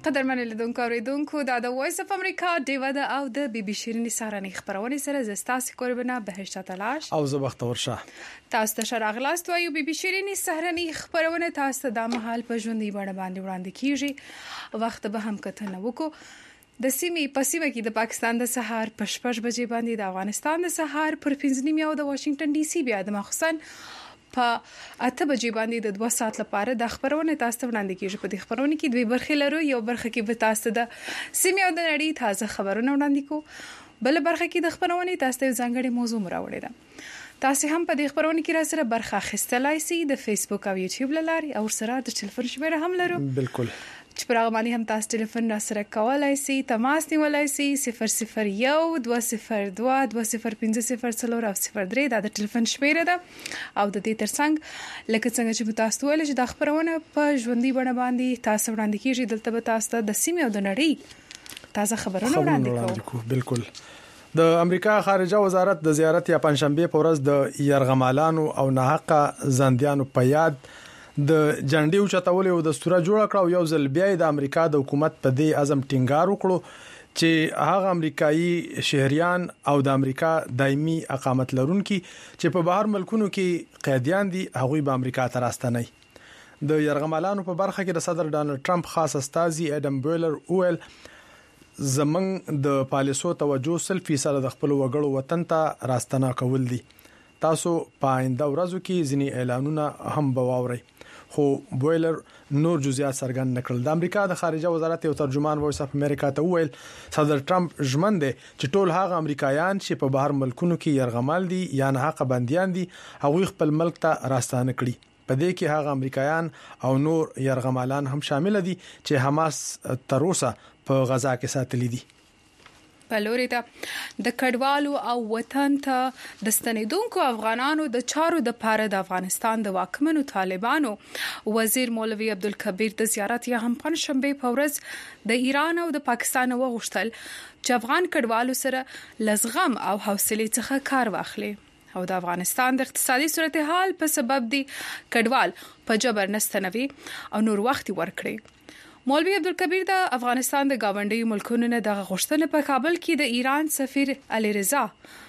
قدرمن لیدونکو اوریدونکو دا د وایس اف امریکا دیو د او د بي بي شيرینی سارنی خبرونه سره زستاسي قربانه بهشت تلاش او زبختور شه تاسو ته شراغلاست وایو بي بي شيرینی سارنی خبرونه تاسو د محل په ژوندۍ باندې وړاندې کیږي وخت به هم کتنه وکړو د سیمې پسیمه کې د پاکستان د سهار په 6 بجې باندې د افغانستان د سهار پر 5 او د واشنگټن ډي سي بیا د مخصوصا په 8 بجې باندې د 2 ساعت لپاره د خبرونه تاسو ته وړاندې کیږي په دې خبرونه کې دوه برخې لرو یو برخه کې به تاسو د سیمې او د نړۍ تازه خبرونه وړاندې کوو بل برخه کې د خبرونه تاسو ته ځانګړي موضوع راوړی ده تاسو هم په دې خبرونه کې را سره برخه اخیستلای شئ د فیسبوک او یوټیوب لاري او سره د ټلیفون شمیره هم لرو بالکل چې پر هغه باندې هم تاسو ټلیفون را سره کولای شئ تماس نیولای شئ 001 202 205 او 03 دا د ټلیفون شمیره ده او د دې ترڅنګ لکه څنګه چې تاسو ویل چې د خبرونه په ژوندۍ بڼه باندې تاسو وړاندې کیږي دلته به تاسو د سیمې او د نړۍ تازه خبرونه وړاندې کوو بالکل د امریکا خارجه وزارت د زیارت یا پنځشنبه په ورځ د يرغمالانو او ناحقه زنديانو په یاد د جنډي اوچتول او د ستوره جوړ کړو یو ځل بیا د امریکا د حکومت په دې عزم ټینګار وکړو چې هغه امریکایي شهريان او د امریکا دایمي اقامت لرونکي چې په بهر ملکونو کې قیدیان دي هغوی به امریکا ته راستنی د يرغمالانو په برخه کې د صدر ډانلډ ټرمپ خاص استاذي اډم بویلر اویل زمنګ د پالیسو توجه 100% د خپل وګړو وطن ته راستنه کول دي تاسو په آینده ورځو کې ځینی اعلانونه هم بواوري خو بویلر نور جزئیات څرګند نکړل د امریکا د خارجه وزارت یو ترجمان وایس اف امریکا ته ویل صدر ټرمپ ژمن دي چې ټول هغه امریکایان چې په بهر ملکونو کې يرغمال دي یا نه حق بنديان دي هغه خپل ملک ته راستانه کړي په دې کې هغه امریکایان او نور يرغمالان هم شامل دي چې حماس تر اوسه په غزا کې ساتلي دي بلوري ته د کډوالو او وطن ته د ستنیدونکو افغانانو د چارو د پاره د افغانستان د واکمنو طالبانو وزیر مولوی عبدالکبیر د زیارت یا هم پنځشنبه په ورځ د ایران او د پاکستان وغوښتل چې افغان کډوالو سره لزغم او حوصله څخه کار واخلي او د افغانستان د اقتصادي صورتحال په سبب دی کډوال په جبر نستنوي او نور وخت ورکړي مولوی عبدالکبیر د افغانستان د گاونډي ملکونو نه د غوښتنې په کابل کې د ایران سفیر علي رضا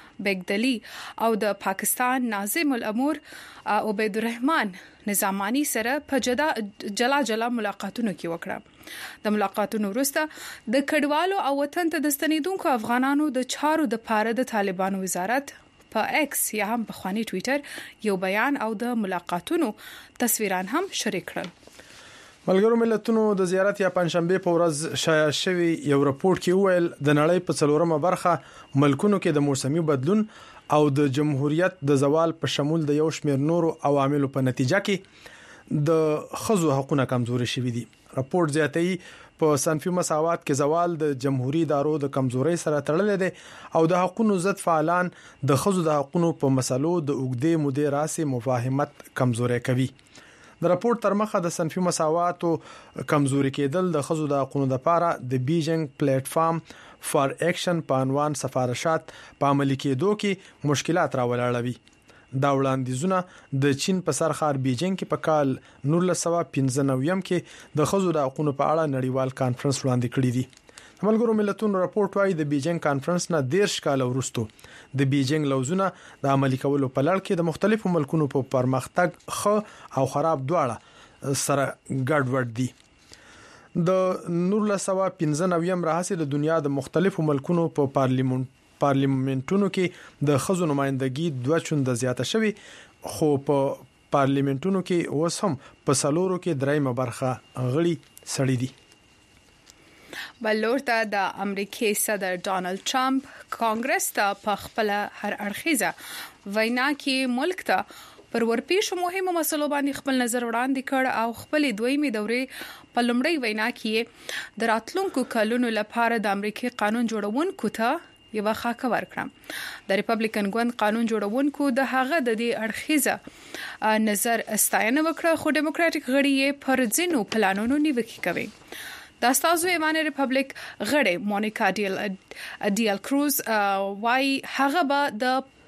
بگدلی او د پاکستان ناظم الامور عبید الرحمن نظامانی سره په جلا ملاقاتونو کې وکړه د ملاقاتونو وروسته د کډوالو او وطن ته د ستنیدونکو افغانانو د چارو د پاره د طالبانو وزارت په ایکس یا هم په خواني ټوئیټر یو بیان او د ملاقاتونو تصویران هم شریک کړل ملګرو ملتونو د زیارت یا پنځشنبه په ورځ شایع شوی یو راپور کې ویل د نړۍ په څلورمه برخه ملکونو کې د موسمي بدلون او د جمهوریت د زوال په شمول د یو شمېر نورو عواملو په نتیجه کې د خزو حقوقونه کمزوري شوي دي راپور زیاتوي په صنفي مساوات کې زوال د جمهوریت ادارو د کمزوري سره تړل دي او د حقوقو ضد فعالان د خزو د حقوقو په مسلو د اوګدې مودې راسي مفاهمت کمزوري کوي د راپور تر مخه د صنفي مساواتو کمزوري کېدل د خزو د حقوقو لپاره د بیجینګ پلیټ فارم فار اکشن په عنوان سفارشات په عملي کېدو کې مشکلات راولاړوي دا وړاندیزونه د چین په سرخار بیجینګ کې په کال 1995 کې د خزو د حقوقو په اړه نړیوال کانفرنس وړاندې کړی دی ملګرو ملتونو راپورټ وايي د بیجینګ کانفرنس نه 10 کال وروسته د بیجینګ لوزونه د عملي کولو په لړ کې د مختلفو ملکونو په پرمختګ خو او خراب دواړه سره ګډوډ دي د 1995 راهسه د دنیا د مختلفو ملکونو په پارلیمنتونو کې د خزو نمائندګي 2 چنده زیاته شوی خو په پارلیمنتونو کې اوس هم په سلورو کې درېمه برخه غړي سړي دي بلور ته د امریکای صدر ډانلډ ټرمپ کانګرس ته په خپل هر اړخیزه وینا کې ملک ته پر ورپېښو مهمو مسلو باندې خپل نظر وړاندې کړ او خپل دویمه دورې په لومړی وینا کې د راتلونکو کلونو لپاره د امریکای قانون جوړونکو ته یو خاکه ورکړه د ریپبلیکن ګوند قانون جوړونکو د هغه د دې اړخیزه نظر استاینه وکړه خو ډیموکراټک غړي یې پر ځینو پلانونو نیوکه کوي د استازو ایمانه ریپبلیک غړي مونیکا ډیل کروز وايي هغه به د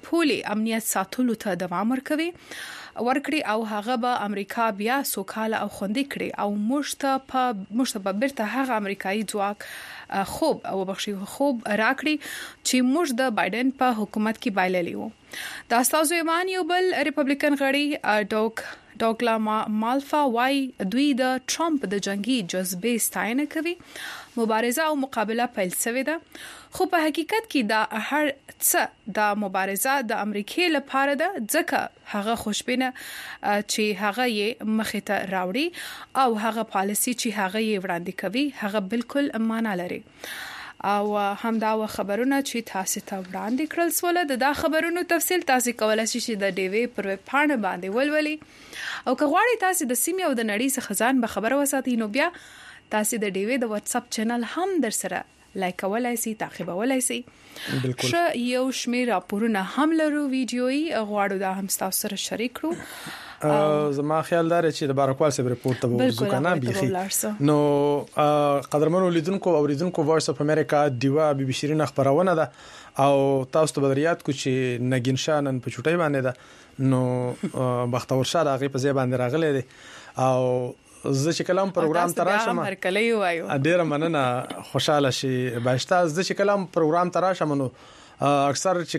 پولي امنیت ساتلو ته دوام ورکړي او هغه به امریکا بیا سوکاله او خوندي کړي او مشته په بیرته هغه امریکایي ځواک خوب راکړي چې موږ د بایدن په حکومت کې بایللی وو. د استازو ایمان یو بل ریپبلیکن غړي ډوګلا مالفا وايي دوی د ټرمپ د جنگي جذبې ستاینه کوي. مبارزه او مقابله پیل شوې ده خو په حقیقت کې دا هر څه د مبارزه د امریکای لپاره ده ځکه هغه خوشبینه چې هغه یې مخې ته راوړي او هغه پالیسی چې هغه یې وړاندې کوي هغه بالکل معنا لري. او همدا خبرونه چې تاسو ته وړاندې کړل سول د خبرونو تفصیل تاسو کولای شئ د ډیوی پر ویب پاڼه باندې ولولي او که غواړئ تاسو د سیمې او د نړۍ څخه ځان به خبر وساتئ نو بیا تاسو د ډیوی د واتس اپ چینل هم در سره لایک کولای شئ تعقیبولای شئ. بالکل یو شمیر راپورونه هم لرو ویډیويي غواړو دا هم تاسو سره شریک کړو. زما خیال دار چې د بارکوال سره ریپورت ته وځو کنه بيخي نو قدرمنو لیدونکو او اوریدونکو وایس اف امریکا دیوا بي بي شيرین خبرونه ده او تاسو ته بدریات کو چې نګین شانن په چټي باندې ده نو بختور شاه هغه په ځای باندې راغلی دي او زه چې کلام پروګرام تراشم هرکلی وایو ډیر مننه خوشاله شي باشتا زه چې کلام پروګرام تراشم نو اکثر چې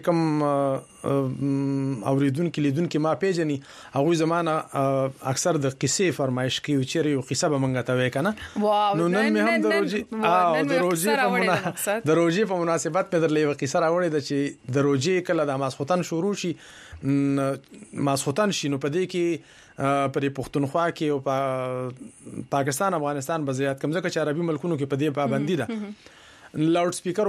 کوم اوریدونکو لیدونکو ما پیژني هغه زمانہ اکثر د قصې فرمایش کوي چې یو قصه به مونږ ته وای کنه نو نن مې هم د روزي په مناسبت په درلې و قصه راوړې د چې د روزي کله د ماسختن شروع شي ماسختن شي نو په دې کې پرې پښتونخوا کې او پاکستان افغانستان بزیات کم ځکه چې عربي ملکونو کې په دې پابندي ده لاوډ سپیکر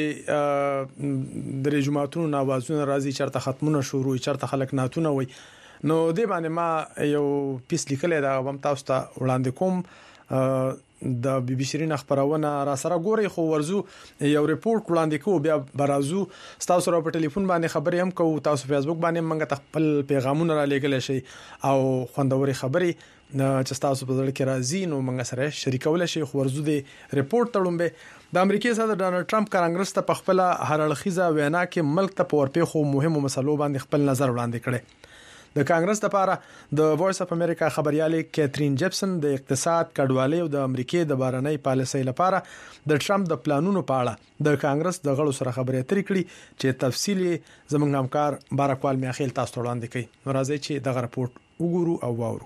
باندې د رجماتونو نوازونه راځي چرته ختمونه شروع چرته خلک ناتونه وي نو دې باندې ما یو پیس لیکل دا هم تاسو ته وړاندې کوم د بي بي شيرین خبرونه را سره ګوري خو ورزو یو ریپورت وړاندې کوو بیا برازو تاسو سره په ټلیفون باندې خبرې هم کوو تاسو فیسبوک باندې منګه خپل پیغامونه را لېږل شي او خوندوري خبرې چې تاسو په ځل کې راځي نو منګه سره شریکول شي خو ورزو د ریپورت تړومبه د امریکای صدر ډانلډ ټرمپ کانګرس ته په خپل هرړخیزه وینا کې ملک ته پورپې خو مهمو مسلو باندې خپل نظر وړاندې کړي. د کانګرس لپاره د وایس اف امریکا خبريالې کیترین جیپسن د اقتصاد کډوالۍ او د امریکای د بارنۍ پالیسۍ لپاره د ټرمپ د پلانونو په اړه د کانګرس د غړو سره خبرې اترې کړې چې تفصیلی زموږ همکار بارکوال میاخیل تاسو ته وړاندې کړي. نو راځي چې د راپورټ وګورو او واورو.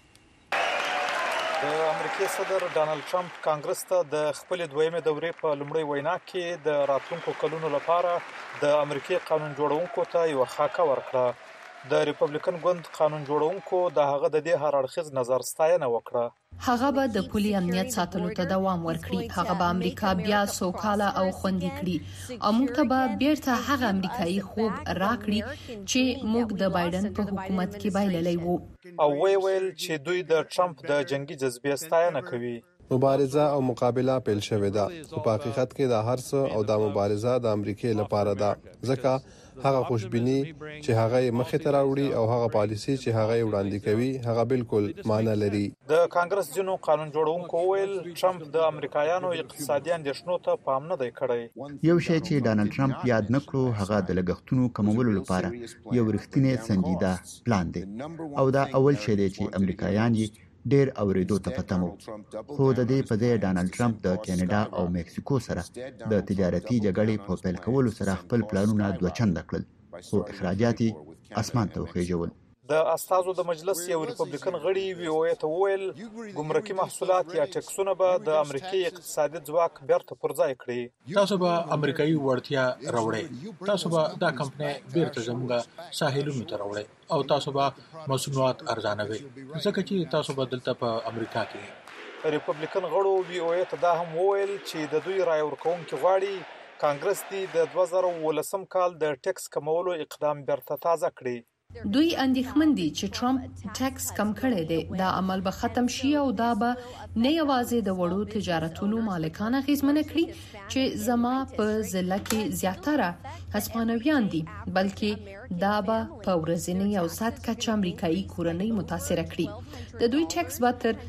د امریکای صدر ډانلډ ټرمپ کانګرس ته د خپل دویمه دورې په لومړی وینا کې د راتلونکو کلونو لپاره د امریکای قانون جوړونکو ته یو خاکه ورکړه. د ریپبلیکن ګوند قانون جوړونکو د هغه د دې هر اړخیز نظر ستاینه وکړه. هغه به د پولي امنیت ساتلو ته دوام ورکړي هغه به امریکا بیا سوکاله او خوندي کړي او موږ ته به بیرته هغه امریکایي خوب راکړي چې موږ د بایدن په حکومت کې بایللی وو. او ویل چې دوی د ټرمپ د جنگي جذبې ستاینه کوي. مبارزه او مقابله پیل شوې ده په حقیقت کې د هر څه او د مبارزه د امریکای لپاره ده ځکه هغه خوشبینی چې هغه مخې ته راوړي او هغه پالیسی چې هغه وړاندې کوي هغه بالکل معنی لري. د کانګرس جنو قانون جوړونکو ویل ټرمپ د امریکایانو اقتصادي اندېښنو ته پام نه دی کړی. یو شی چې ډانلډ ټرمپ یاد نکړو هغه د لګښتونو کمولو لپاره یو رښتینی سنجیده پلان دی او دا اول شی دی چې امریکایان یې ډیر اوریدو ته پتمو خو د دې په ځای ډانلډ ټرمپ د کینیډا او مکسیکو سره د تجارتي جګړې په پیل کولو سره خپل پلانونه دوه چنده کړل خو اخراجات اسمان ته وخیژول. د استازو د مجلس یو ریپبلیکن غړي وی او ته ویل ګمرکي محصولات یا ټکسونه به د امریکای اقتصادي ځواک بیرته پرځای کړي. تاسو به امریکایي وړتیا راوړئ تاسو به دا کمپنۍ بیرته زموږ ساحلونو ته راوړئ او تاسو به مصنوعات ارزانوي ځکه چې تاسو به دلته په امریکا کې. ریپبلیکن غړو وی او ته دا هم ویل چې د دوی رای ورکوونکو غواړي کانګرس د 2019 کال د ټکس کمولو اقدام بیرته تازه کړي. دوی اندېښمن دي چې ټرمپ ټکس کم کړی دی دا عمل به ختم شي او دا به نه یوازې د وړو تجارتونو مالکان اغیزمنه کړي چې زما په ضلع کې زیاتره هسپانویان دي بلکې دا به په ورځنی او سات کچ امریکایي کورنۍ متاثر کړي. د دوی ټکس به تر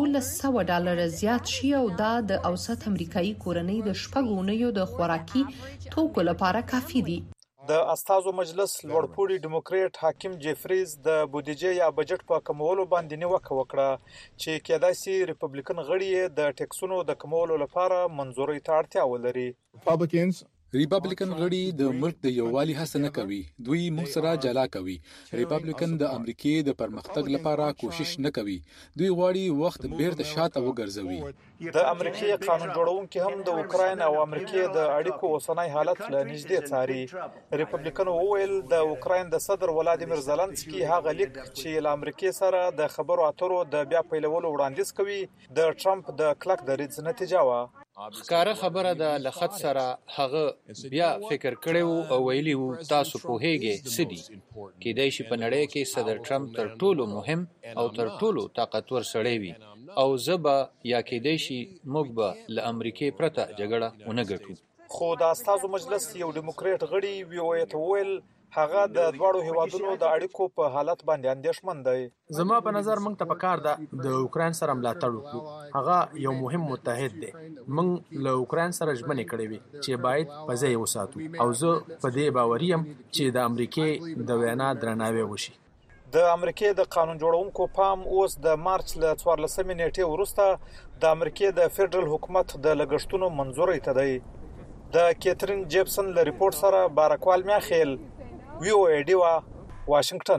$1200 زیات شي او دا د اوسط امریکایي کورنۍ د شپږونیو د خوراکي توکو لپاره کافي دي. د استازو مجلس لوړپوړي ډیموکریټ حاکم جیفریز د بودیجه یا بجټ په کمولو باندې نیوکه وکړه چې کېدای شي ریپبلیکن غړي د ټیکسونو د کمولو لپاره منځوري ته اړتیا ولري. ریپبلیکن غړي د ملک د یووالي هڅه نه کوي، دوی موږ سره جلا کوي. ریپبلیکن د امریکای د پرمختګ لپاره کوشش نه کوي، دوی غواړي وخت بیرته شاته وګرځوي. د امریکای قانون جوړونکي هم د اوکراین او امریکای د اړیکو اوسنۍ حالت له نږدې څاري. ریپبلیکن وویل د اوکراین د صدر ولادیمیر زلنسکي هغه لیک چې له امریکای سره د خبرو اترو د بیا پیلولو وړاندیز کوي د ټرمپ د کلک دریځ نتیجه و. ښکاره خبره ده لخت سره هغه بیا فکر کړو او ویلی وو تاسو پوهیږئ سدي کېدای شي په نړۍ کې صدر ټرمپ تر ټولو مهم او تر ټولو طاقتور سړی وي او زبا یا کېدای شي موږ به له امریکای پرته جګړه ونه ګټو. خو د استازو مجلس یو ډیموکریټ غړي ویویت ویل هغه د دواړو هیوادونو د اړیکو په حالت باندې اندېښمن دی. زما په نظر موږ ته پکار ده د اوکراین سره ملاتړ وکړو، هغه یو مهم متحد دی. موږ له اوکراین سره ژمنې کړې وي چې باید په ځای وساتو او زه په دې باوري یم چې د امریکای د وینا درناوی وشي. د امریکای د قانون جوړونکو پام اوس د مارچ له 14 نیټې وروسته د امریکای د فدرال حکومت د لګښتونو منځوري ته دی. د کیترین جیپسن له ریپورت سره بارکوال میاخیل ویو ډیوا واشنگټن.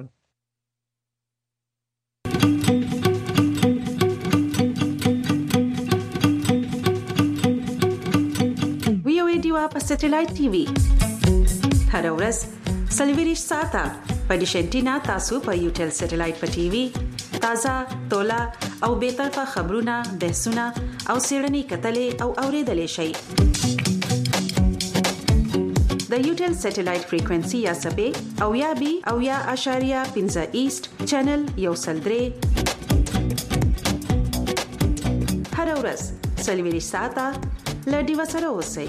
ویو ډیوا په سټلایټ ټي وي هر ورځ 24 ساعته په ډیشنټینا تاسو په یوټل سټلایټ په ټي وي تازه تولا او به طرفه خبرونه بحثونه او سیړنی کتلې او اوریدلې شي. د یوټل سټلایټ فریکوئنسي یا سبې او یا بي او یا اشاریه 15 ایست چینل یو سلدري هر ورځ 24 ساعته لډي وسره اوسئ.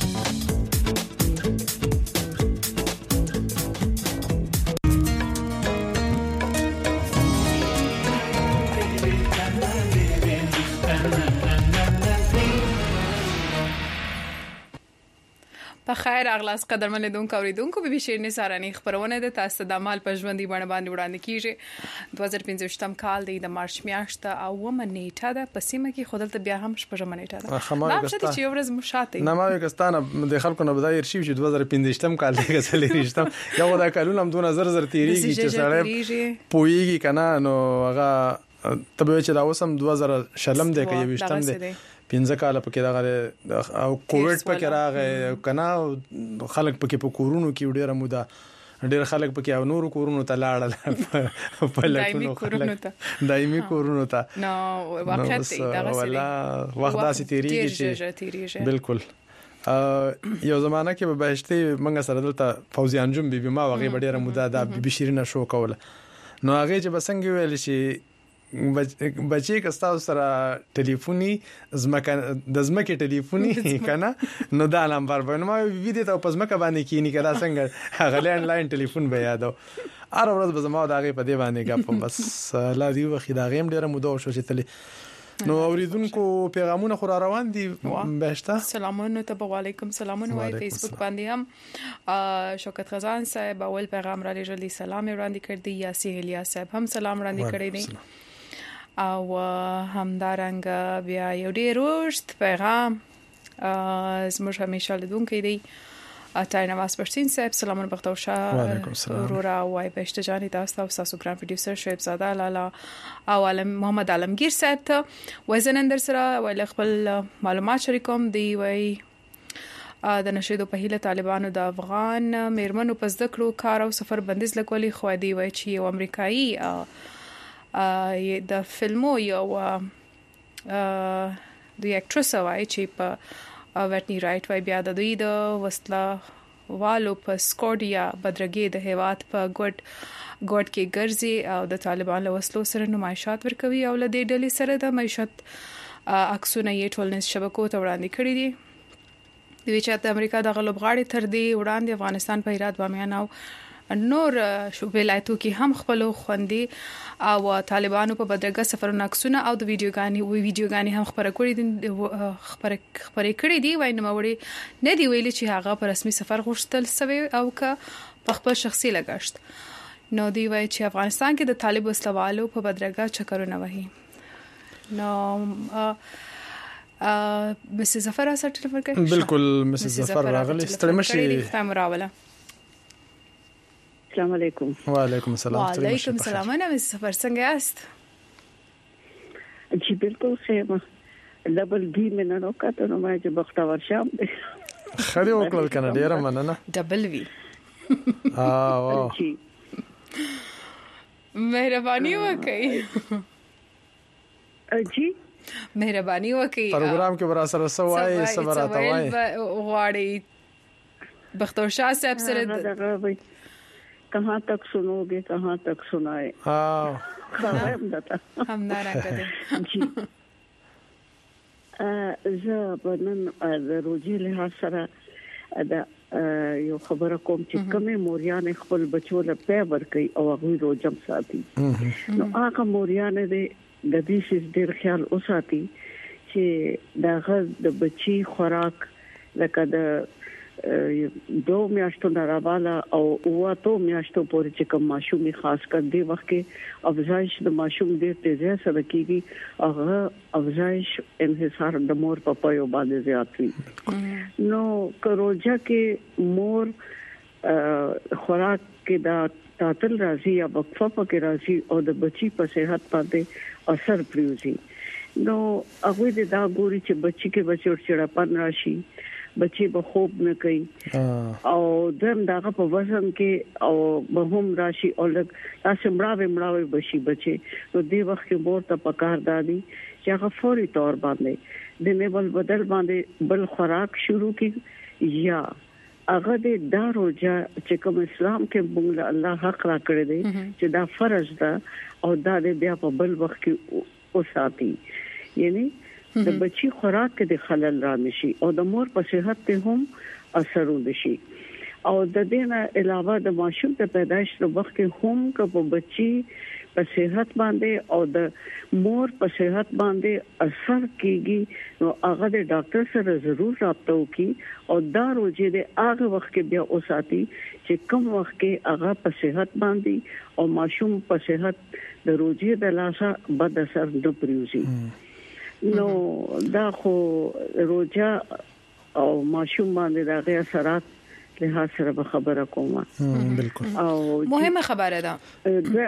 په خیر اغلاس قدرمن دونکو اوریدونکو به شیرنی سارانی خبرونه د تاسو د مال پښوندې باندې وړاندې کیږي. 2015 کال د مارچ میاشت او نیټه ده په سیمه کې خودلته بیا هم شپږم نیټه ده. دا چې یو ورځ مشاته نه ما وکستانه د خلکو نه بدای ارشیو چې 2015 کال دی غسلې رښتم یو دا کالونه هم دونه زر تیریږي چې سره پویږي کنه نو هغه تبه چې دا وسم 2000 دی کې وشتم دی 15 کال پکې دا او کووډ پکې راغی کنه خلک پکې په کورونو کې ډېر موده ډېر خلک پکې او نورو کورونو ته لاړل په لټونو دایمي کورونو ته نو واقعیت دا ولا وخت داسې تیریږي چې بالکل یو زمانہ کې به بهشتي منګه سره دلته فوزي انجم بي ما وغه ډېر موده دا بي شیرینه شو کوله نو هغه چې بسنګ ویل شي بچی کستا سره ټلیفوني د زمکه ټلیفوني کنه نو دا نمبر باندې ما ویډیو ته پزمکه باندې کینی کړه څنګه هغه لینډلاین ټلیفون به یادو ار ورځ به زما دغه په دی باندې غپ بس لا دی وخت دا غیم ډیره موده شو چې تل نو اوریدونکو پیغامونه خو روان دي بهشته سلامونه ته وعلیکم سلامونه وای فیسبوک باندې هم شوکت خزان صاحب اول پیغام را لېږلی سلام وړاندې کړ دی یاسین الیا صاحب هم سلام وړاندې کړی دی او همدارنګ بیا یو ډیر وشت پیغام زموږ همیشه لیدونکو دی اتای نواز پرسین صاحب سلامونه بختور شه رورا وای بهشته جانی تاسو او تاسو ګرام پروډوسر شعیب زاده لالا او محمد عالمگیر صاحب ته وزنندر سره ول خپل معلومات شریکوم دی وای د نشیدو په هیله طالبانو د افغان میرمنو په زده کړو کار او سفر بندیز لکولي خو دی وای چې یو امریکایي د فلمو یو د اکټریس وای چې په وټنی رائټ وای بیا د دوی د وسله والو په سکوډیا بدرګي د هیواد په ګډ کې ګرځي او د طالبان له وسلو سره نمایشات ورکوي او له دې ډلې سره د معیشت عکسونه یې ټولنیز شبکو ته وړاندې کړي دي. د ویچات امریکا د غلب غاړي تر دې وړاندې افغانستان په هرات بامیان او نور ولایتو کې هم خپل خوندي او طالبانو په بدرګه سفرونه عکسونه او د ویډیوګانی هم خبره کړې دي وای نو وړي نه دی ویلي چې هغه په رسمي سفر غوښتل سوی او که په خپل شخصي لګښت نو دی وای چې افغانستان کې د طالب وسلوالو په بدرګه چکرونه وهي نو مسز ظفر سره ټلیفون کوي بالکل مسز ظفر راغلی ستړي مشي فهمراوله السلام علیکم وعلیکم السلام وعلیکم السلام انا مسز ظفر څنګه یاست جی بالکل خیر ډبل بی مې نه وکړه نو ما چې بختور شام خري وکړل کنه ډیره مننه ډبل وی جی مهرباني وکړئ جی مهرباني وکړئ پروګرام کې برا سره سوای صبرات وای غواړي بختور شاه صاحب سره کہاں تک سنوगे کہاں تک سنائے هم ناراضه جی زه بنن د روزي له سره دا یو خبره کوم چې کومه موریان خپل بچو له پیور کوي او هغه روزم ساتي نو هغه موریان د دې شي ډیر خیال اوساتي چې دا غږ د بچي خوراک لکه د 2 میاشتو ناراواله او 2 میاشتو پورې چې کوم ماشومي خاص کر دی وخت کې افزایش د ماشوم ډیر تیزه سره کیږي هغه افزایش انحصار د مور په پایو باندې زیات وي نو کروجا کې مور خوراک کې دا تاتل راځي یا وقفه پکې راځي او د بچي په صحت باندې اثر پریوزي نو هغه د دا ګوري چې بچي کې بچور چړپن راشي بچي به خوب نه کوي او دم داغه په وزن کې او بهم راشي او تاسو مړاوي بشي بچي نو دې وخت کې مور ته پکار دادي چې هغه فوري تور باندې د نیول بدل باندې بل خوراک شروع کی یا هغه د داروجا چې کوم اسلام کې موږ الله حق را کړی دی چې دا فرض ده او دا د بیا په بل وخت کې اوساتي یعنی د بچي خوراک کې د خلل را نشي او د مور په صحت ته هم اثر وشي او د دې نه علاوه د ماشوم د پیدایش په وخت کې هم په بچي په صحت باندې او د مور په صحت باندې اثر کیږي نو هغه د ډاکټر سره ضرور رابطه وکړي او دا روزي د هغه وخت کې بیا اوساتي چې کوم وخت کې هغه په صحت باندې او ماشوم په صحت د روزي د لاسه بد اثر نه پریوزي نو دا خو روجا او ماشوم باندې دا غي اثرات له سره خبره کومه بالکل او مهمه خبره ده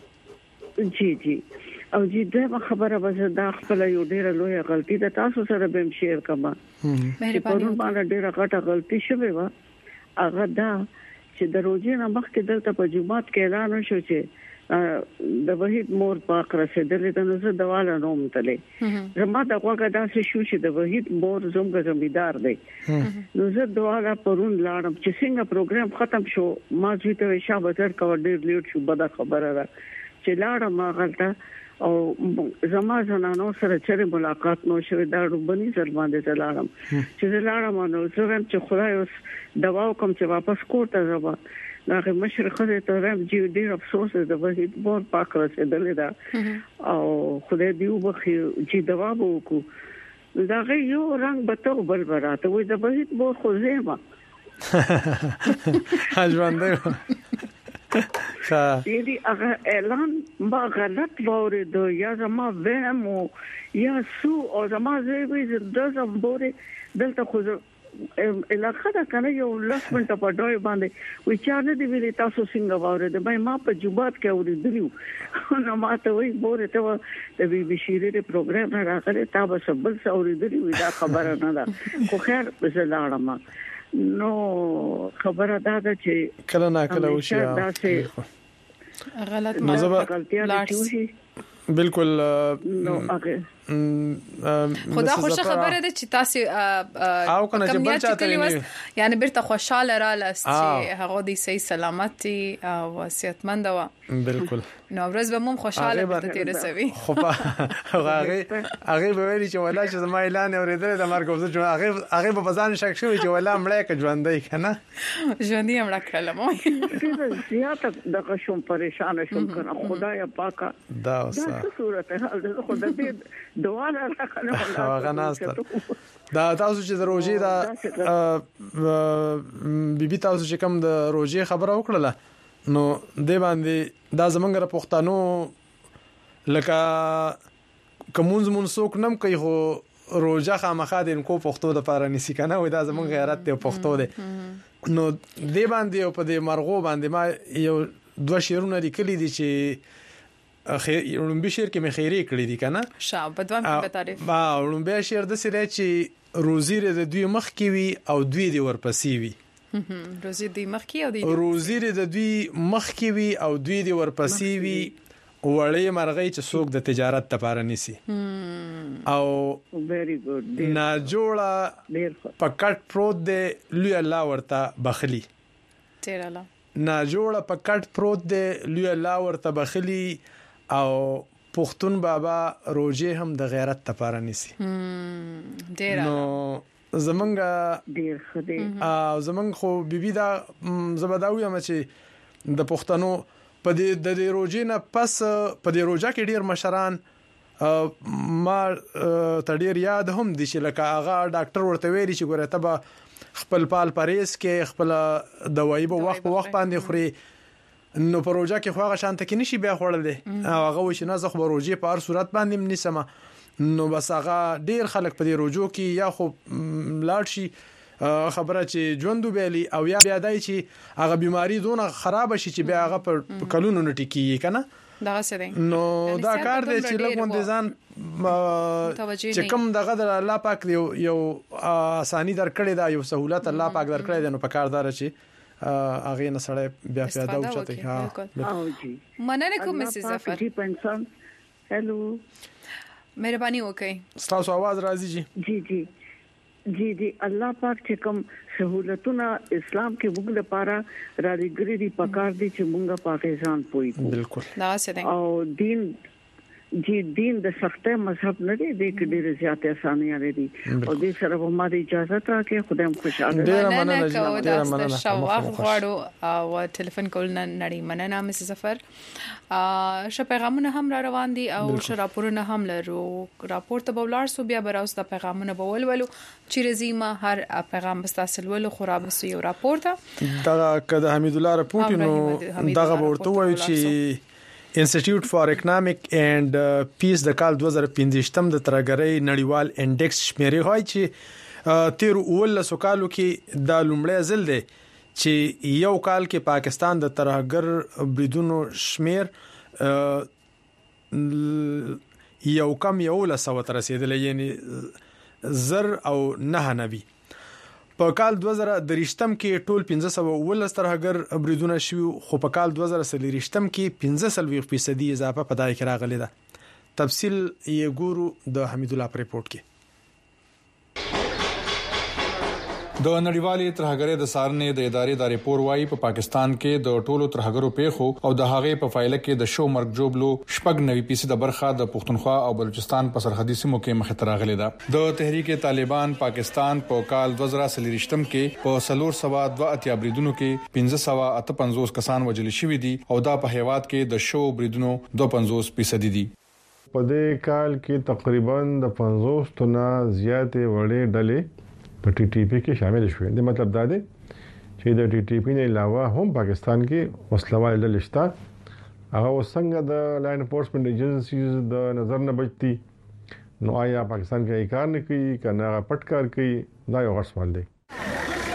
جی او دا خبره وزه دا خپل یو ډیره لوی غلطي ده تاسو سره به شیر کما مهرباني باندې ډیره غټه غلطي شوه وا هغه دا چې د روزي نه مخکې دلته په جمعات کې اعلان شو چې د وحید مور پاک رسیدلې د نو دواله نوم تلې زما د هغه داسې شو چې د وحید مور زموږ زمیدار دی نو زه دواله پرون لاړم چې څنګه پروګرام ختم شو ما ځیته شابه تر کو ډیر لیټ شو بده خبره را چې لاړم غلطه او زما زنانو سره چې ملاقات نو شوه دا روبني سر باندې لاړم چې لاړم نو زه هم چې خدای اوس دوا کوم چې واپس کوټه راو هغه مشرخه ته راځي چې ډیر افسوس ده د وحید مور پاک رسیدلې ده او خدای دې وبخي چې دوا وکړو دا غي یو رنگ به ته بل براته وي د وحید مور خو زېما ژوندې دې هغه اعلان ما غلط وورید یا زما وهم یا سو او زما زوی د زمبوري دلته خو علاقه دا کنه یو لاسمنټ په ډوي باندې وی چا نه دی ویلي تاسو څنګه واره ده ما په جوبات کې اوریدلو نو ما ته وی بوره ته د بي بي شيري پروګرام راغله تاسو سبل اوریدلو دا خبره نه ده خو خیر زلاړم نو خبره دا ده چې کله نه کله وشي غلط بالکل خدا خوشه خبره ده چې تاسو او کنه چې بل چاته یعنی بیرته خوشاله را لاست چې هغه دې صحیح سلامتي او صحتمند و بالکل نو ورځ به مم خوشاله به تیر سوي خو هغه به ویلي چې ولا چې زما اعلان اوریدل د مرګ وځو هغه په ځان شک شوی چې ولا مړی ک ژوندۍ کنه ژوندۍ مړ کړل مو زیاته د شوم پریشان شوم کنه خدای پاکه دا صورت حال ده خدای دې دعا راکنه هغه ناستر دا تاسو چې د روزي دا بیبي تاسو چې کوم د روزي خبره وکړه نو د باندې دا زمونږ را پښتنو لکه کومونز منسوک نم کوي خو روزه خامخا د انکو پښتو د پاره نسی کنه وای دا زمونږ غیرت ته پښتو ده نو د باندې په د مرغو باندې ما یو دوه شیرونه لیکلي دي چې لومبي شعر کې مخيري کړی دي کنه شاه بدوام په تعریف با لومبي شعر د سره چې روزي د دوی مخ کې وي او دوی دی ورپسې وي روزي دی مخ کې او دی روزي د دوی مخ کې وي او دوی دی ورپسې وي وړې مرغۍ چې څوک د تجارت لپاره نيسي او very good نا جوړه پکټ پروت دی لوی الله ورته بخلی تیراله نا جوړه پکټ پروت دی لوی الله ورته بخلی او پښتون بابا روزه هم د غیرت لپاره نيسي ډیر نو زمونږه ډیر خدي او زمونږ خو بیبي دا زبداوی هم چې د پښتنو په دې د روزه نه پس په دې روزه کې ډیر مشران ما تډیر یاد هم دي چې لکه هغه ډاکټر ورته ویلي چې ګوره ته خپل پال پریز کې خپل دوايي په وخت باندې خوري نو پروژه کې خو هغه شانته کې نشي بیا خوړل دي هغه وښ نه زخ پروژه په هر صورت باندې منسمه نو بس هغه ډیر خلک په دې روجو کې یا خو لاړ شي خبره چې ژوندو بیلی او یا بیا دای چې هغه بيماري دونه خراب شي چې بیا هغه په کلونو نټکی کنه دا څه دی نو دا کار دی چې لګون دي ځان چې کوم دغه د الله پاک یو اساني درکړی دا یو سہولت الله پاک درکړی دی نو په کاردار چې اغه نه سره بیا پیدا اوچته ها او جی مننه کوم مسز ظفر جی پنسان هلو مهرباني وکړئ تاسو आवाज راځي جی جی الله پاک چې کوم سہولتونه اسلام کې موږ لپاره را لګري دي پکار دي چې موږ پاکستان پوي بالکل دا څه دی او دین د سخته مذهب نه دی د ډېر زیاته اسانه لري او د سره په ماده اجازه راکې خدایم خوشاله ډېر مننه شواخ غواړو او ټلیفون کول نړۍ مننه مس ظفر ش پیغامونه هم را روان دي او ش راپورونه هم لرو راپور ته بولار سو بیا براوس د پیغامونه بولولو چې رزيمه هر پیغام بستاسل ول خراب سو یو راپور ته دا کده حمید الله راپورټینو دغه ورته وایي چې انسټیټیوټ فار اکونومیک اینڈ پیس د کال 2015 د ترګری نړیوال انډیکس شمیرې وایي چې 13 کالو کې د لومړی ځل دی چې یو کال کې پاکستان د ترګر بریدونو شمیر یو کم یو لسو تر رسیدل یعنی زر او نه نوي په کال 2023 کې ټول 1519 ترهګر بریدونه شوي خو په کال 2023 کې 15% اضافه په دای کې راغلی ده تفصیل یې ګورو د حمید الله پر ریپورت کې د نړیوالې ترهګرۍ د سارنې د ادارې د ریپورت وايي په پاکستان کې د ټولو ترهګرو پیښو او د هغې په فایل کې د شو مرګ جوړلو شپږ 90% د برخه د پښتونخوا او بلوچستان په سرحدي سیمو کې مخ ته راغلي ده د تحریک طالبان پاکستان په کال 2023 کې په 302 بریدونو کې 1558 کسان وژل شوي دي او دا په هیواد کې د شو بریدونو 250% دي په دې کال کې تقریبا د 50 تنه زیاتې وړې ډلې په ټي ټي پی کې شامل شوې دي مطلب دا دی چې د ټي ټي پی نه علاوه هم پاکستان کې وسلوال ډلې شته هغه وسنګ د لاین انفورسمنت ایجنسیز د نظر نه بچتي نو آیا پاکستان کې کار نه کوي کنه پټ کار کوي دا یو غټ سوال دی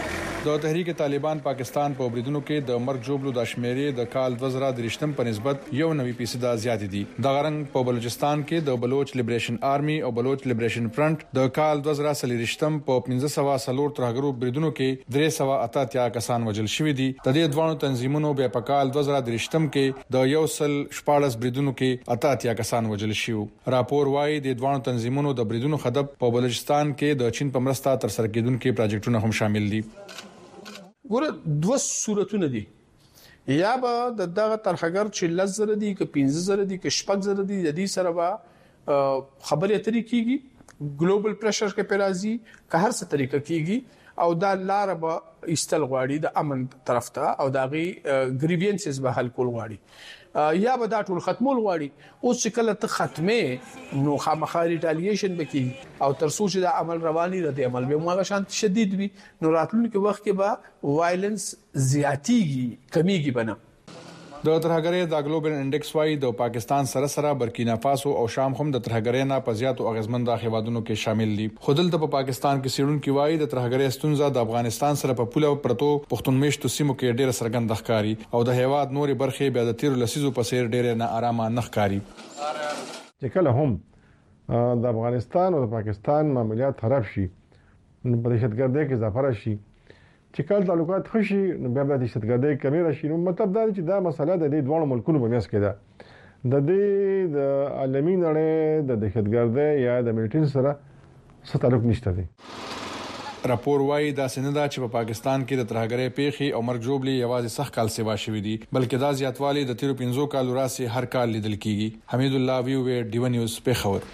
د تحریک طالبان پاکستان په بریدونو کې د مرګ جوړلو د شمیرې د کال 2023 په نسبت 1.9% زیات دي. د غرنګ په بلوچستان کې د بلوچ لیبریشن آرمي او بلوچ لیبریشن فرنٹ د کال 2023 په 1504 ترهګرو بریدونو کې 388 کسان وژل شوي دي. د دې دوه تنظیمونو په پکال 2023 کې د 114 بریدونو کې 88 کسان وژل شوي. راپور وايي د دوه تنظیمونو د بریدونو هدف په بلوچستان کې د چین په مرسته تر سره کېدونکو پروژیکټونو هم شامل دي. ګوره دوه صورتونه دي. یا به دغه ترخګر چې لزر دي ک 15 دي ک شپږ زره دي د دې سره به خبرې اترې کیږي، ګلوبل پریشر کې پیرازي که هر څه طریقه کیږي او دا لار به استل غواړي د امن طرف ته او دغه ګریوینسز به حل کول غواړي یا به دا ټول ختمول غواړي. اوس چې کله ته ختمه نو خامخا ریټالیشن وکړي او تر څو چې د عمل رواني رد عمل به موږ شان شدید وي نو راتلونکي وخت کې به وایلنس زیاتیږي کمیږي بنه. د ترهګرۍ د ګلوبل انډیکس وايي د پاکستان سره برکینا فاسو او شام هم د ترهګرۍ نه په زیاتو اغیزمن د هیوادونو کې شامل دي. خودل په پاکستان کې سیرونکو وايي د ترهګرۍ ستونزه د افغانستان سره په پوله پرتو پښتون میشتو سیمو کې ډېر سرګند ښکاری او د هیواد نوري برخې بیا د تیر لسیزو په سیر ډېر نه آرامه نه ښکاری. چې کله هم د افغانستان او د پاکستان معاملات خراب شي نو په دهشتګردۍ کې اضافه راشي، چې کله تعلقات خوشي نو بیا د دهشتګردۍ کمی راشي. نو مطلب دا چې دا مسله د دې دوه ملکونو په میاس کې ده. د دې د عالمي نړۍ د دهشتګردۍ یا د ملټین سره څه تعلق نشته دی. راپور وايي دا سندا چې په پاکستان کې د ترهګرۍ پیخي او مرګ جوړلي یوازې سخت کال سیوا شوې دي، بلکې دا زیاتوالی د 15 کالو راسي هر کال لیدل کیږي. حمید الله وی ډیو نیوز پیښور.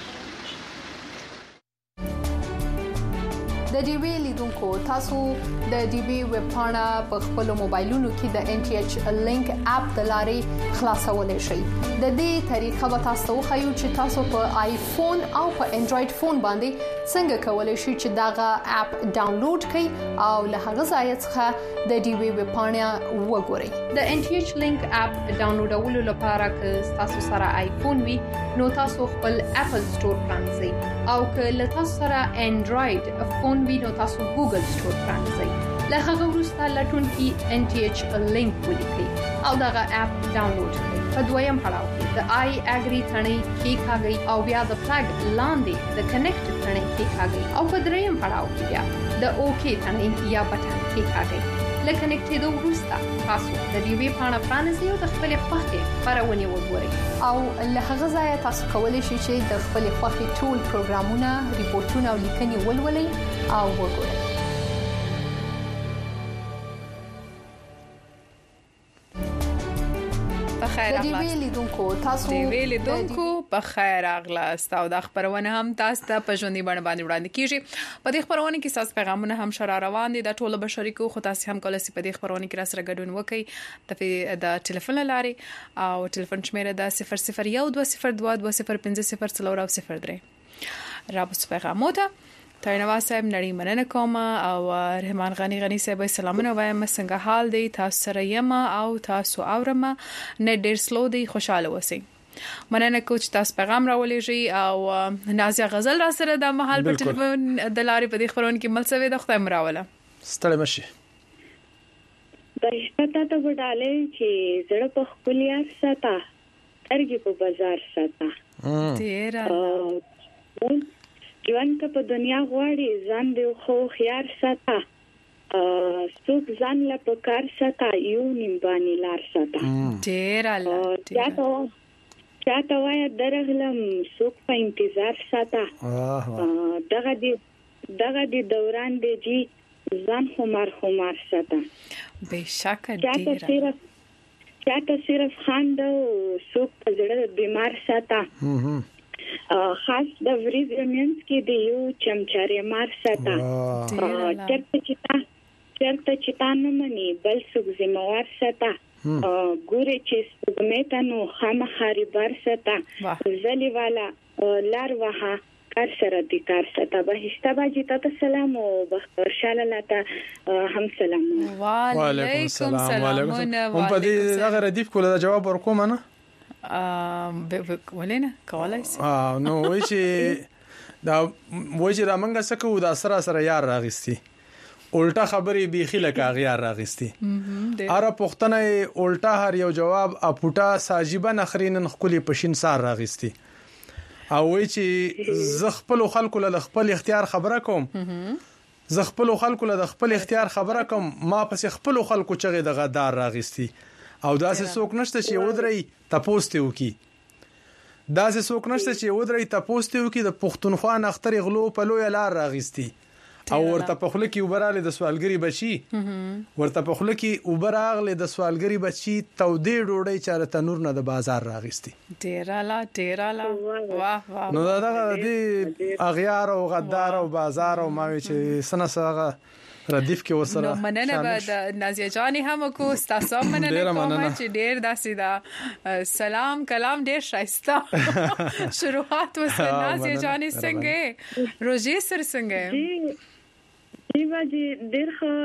د ډي وی لیدونکو تاسو د ډي وی ویب پاڼه په خپل موبایلونو کې د ان ټي ایچ لینک اپ د لارې خلاصولای شئ. د دې طریقه به تاسو خو چې تاسو په آیفون او په انډراید فون باندې څنګه کولای شئ چې داغه اپ ډاونلوډ کړئ او له هغه ځای څخه د ډي وی ویب پاڼه وګورئ. د ان ټي ایچ لینک اپ ډاونلوډولو لپاره که تاسو سره آیفون وي نو تاسو خپل اپل سٹور پرانځئ او که له تاسو سره انډراید فون وینو تاسو ګوګل سٹور پرانځئ. له هغه وروسته لټون کې ان ټي ایچ لینک ولیکئ او دغه اپ ډاونلوډ کړئ. په دویم پړاو کې د آی اګری ثنې کلیکاږئ او بیا د فلګ لاندې د کنیکټ ثنې کلیکاږئ او په دریم پړاو کې بیا د اوکی ثنې یا بټن کلیکاږئ. له کنیکټېدو وروسته تاسو د ډي وی پاڼه پرانیزئ او د خپل خوښې خبرونه وګورئ او له هغه ځای تاسو کولی شئ چې د خپل خوښې ټول پروګرامونه، ریپورتونه او لیکنې ولولئ او وګورئ. د ډي وی لیدونکو تاسو د وی لیدونکو په خیر اغلاست او د خبرونه هم تاسو ته په ژوندۍ باندې وړاندې کیږي. په دې خبرونه کې تاسو پیغامونه هم شرا روان دي د ټولو بشري کو خو تاسو هم کولای شئ په دې خبرونه کې را سره ګډون وکړئ د ټلیفون لارې او ټلیفون شمیره د 001202205003 رابط پیغاموته تاینوا صاحب نړۍ مننه کوم او رحمان غنی صاحب سلامونه وایم څنګه حال دی تاسو سره یم او تاسو اورم نه ډیر سلو دی خوشاله اوسئ. مننه کوم چې تاسو پیغام راولېږئ او نازیه غزل را سره د محل په ټلیفون د لارې په دې خبرونه کې ملسوي د خدای مراوله ستړي مشي د شپته ته وډالې چې زړه په خپل یار ساته ارګي په بازار ساته تیرا ژوند ته په دنیا غواړي ځان دې خو خيار ساته څوک ځان لا په کار ساته یو نیم باندې لار ساته ډیر چاته وای درغلم څوک په انتظار ساته دغه دې دوران دی چې ځان خمار ساته بهشکه چاته صرف خاند او څوک په زړه بیمار ساته خاص د ورځمنس کې دی یو چمچاري مار ساته چرته چې تا نه مني بل څوک ذمہوار ساته ګوره چې سپمېته نو خامخاري بار ساته زلي والا لار وها کار سره دي کار ساته بهشته باجی ته سلام او بختور شاله لاته هم سلام وعلیکم السلام هم په دې هغه ردیف کوله جواب ورکوم نه ولینه کولای شي نو وای چې دا وای چې رامنګ سکو دا سره یار راغستی الټا خبرې بيخي لکه غیار راغستی اره پښتنه الټا هر یو جواب اپوټا ساجيبه نخرینن خولي پشین سار راغستی او وی چې ز خپل خلکو له خپل اختیار خبره کوم ز خپل خلکو له خپل اختیار خبره کوم ما پس خپل خلکو چغې د غدار راغستی او داسې څوک نشته چې ودري تاسو وکي داسې څوک نشته چې ودري تاسو وکي د پښتونخوا نختر غلو په لوی لار راغستی او ورته په خله کې وبراله د سوالګری بچي ورته په خله کې وبراغله د سوالګری بچي تودې ډوډۍ چاره تنور نه د بازار راغستی ډیرالا واه نو دا د اغیار او غدار او بازار او ماوي چې سنسغه ردیف کې وسره مننه به نازیه جان هم کو تاسو مننه کوم چې ډیر داسې دا سلام کلام ډیر شایسته شروعات وسره نازیه جان څنګه روزي سر څنګه دیوا جی ډیر